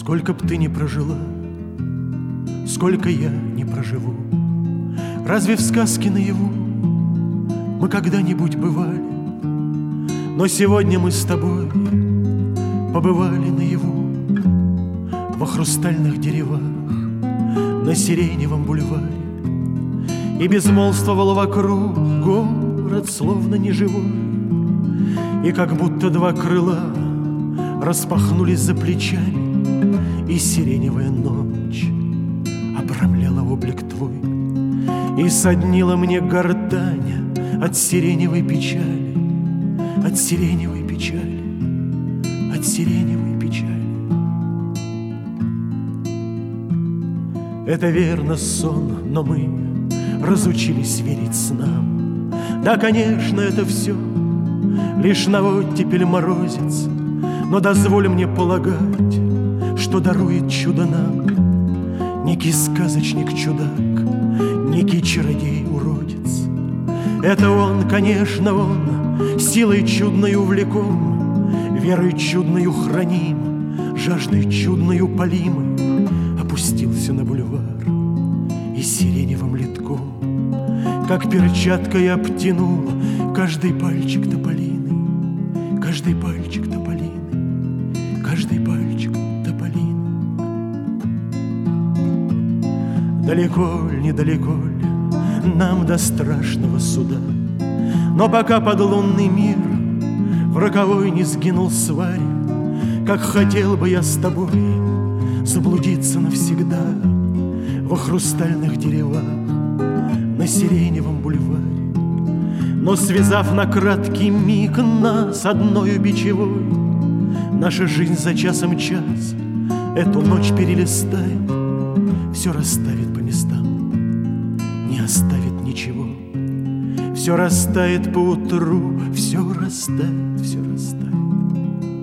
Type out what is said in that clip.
Сколько б ты ни прожила, сколько я не проживу, разве в сказке наяву мы когда-нибудь бывали? Но сегодня мы с тобой побывали наяву во хрустальных деревах, на Сиреневом бульваре. И безмолвствовал вокруг город, словно неживой, и как будто два крыла распахнулись за плечами, и сиреневая ночь обрамляла облик твой, и соднила мне гортань от сиреневой печали, от сиреневой печали, от сиреневой печали. Это верно сон, но мы разучились верить снам. Да, конечно, это все лишь на оттепель морозец, но дозволь мне полагать, что дарует чудо нам некий сказочник-чудак, некий чародей-уродец. Это он, конечно, он, силой чудною влеком, верой чудною храним, жаждой чудною полимой, опустился на бульвар и сиреневым литком, как перчаткой обтянул каждый пальчик тополиный, каждый пальчик тополиный, каждый пальчик тополиный. Далеко ль, недалеко ль нам до страшного суда, но пока подлунный мир в роковой не сгинул сваре, как хотел бы я с тобой заблудиться навсегда во хрустальных деревах, на Сиреневом бульваре. Но связав на краткий миг нас одною бичевой, наша жизнь за часом час эту ночь перелистает, все расставит по местам, не оставит ничего. Все растает поутру, все растает, все растает.